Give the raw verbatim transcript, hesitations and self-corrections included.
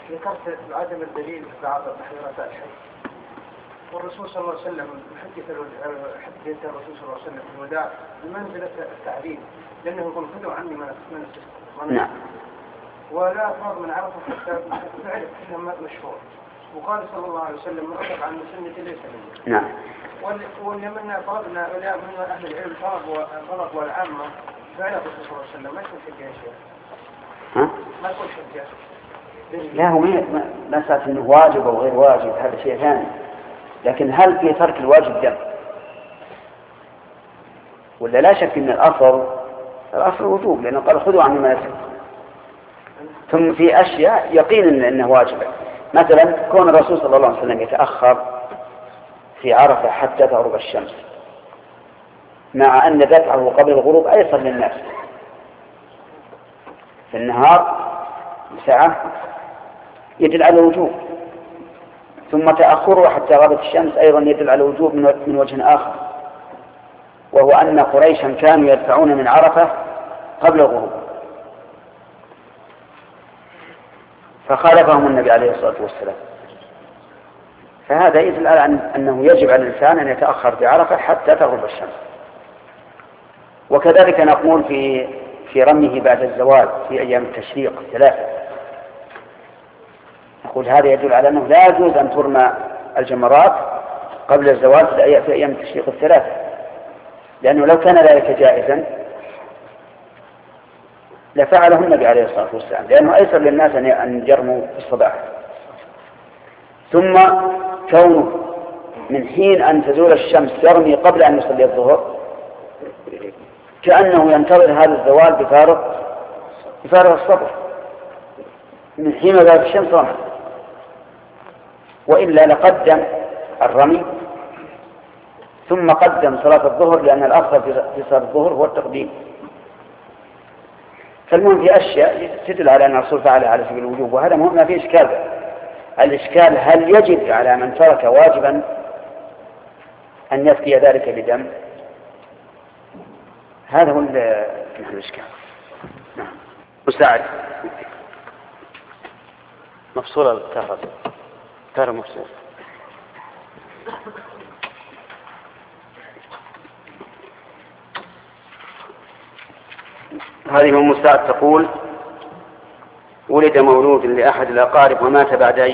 ذكرت عدم الدليل في بعض تحريرات الحج، والرسول صلى الله عليه وسلم حدث حدث الرسول صلى الله عليه وسلم في الوداع بمنزلة التعليم، لأنه يقول خذوا عني من السفر. نعم. ولا أفراد من عرفه حتى تعرف أنه مشهور. وقال صلى الله عليه وسلم من رغب عن سنة ليس مني. نعم. ولمن طلبنا أولياء من أهل العلم طلب والعامة فعل الرسول صلى الله عليه وسلم ما يكون حجة يا شيخ. ها؟ ما يكون حجة. لا هو ما مسألة إنه واجب أو غير واجب هذا شيء ثاني، لكن هل في ترك الواجب دم؟ ولا لا شك إن الأصل الأصل وجوب، لأنه قال خذوا عني مناسككم. ثم في أشياء يقين إنه واجب، مثلا كون الرسول صلى الله عليه وسلم يتأخر في عرفة حتى تغرب الشمس، مع أن دفعه قبل الغروب أيسر للناس. في النهار ساعة يدل على الوجوب، ثم تأخره حتى غابت الشمس أيضا يدل على الوجوب من وجه آخر، وهو أن قريشا كانوا يدفعون من عرفة قبل الغروب، فخالفهم النبي عليه الصلاة والسلام. فهذا يدل على أنه يجب على الإنسان أن يتأخر بعرفة حتى تغرب الشمس. وكذلك نقول في في رميه بعد الزوال في أيام التشريق الثلاثة، نقول هذا يدل على أنه لا يجوز أن ترمى الجمرات قبل الزوال في أيام التشريق الثلاثة، لأنه لو كان ذلك جائزا لفعله النبي عليه الصلاة والسلام، لأنه أيسر للناس أن يرموا في الصباح. ثم كونه من حين أن تزول الشمس يرمي قبل أن يصلي الظهر كأنه ينتظر هذا الزوال بفارغ بفارغ الصبر، من حين ذهب الشمس رمى، وإلا لقدم الرمي ثم قدم صلاة الظهر، لأن الأفضل في صلاة الظهر هو التقديم. فالمهم في أشياء تدل على أن الرسول فعل على سبيل الوجوب، وهذا مهم ما فيه إشكال. الإشكال هل يجب على من ترك واجبا أن يفدي ذلك بدم؟ هذا هو الإشكال. نعم. مساعد مفصولة الكهرباء كهرباء مفصول. هذه أم مساعد تقول: ولد مولود لأحد الأقارب ومات بعد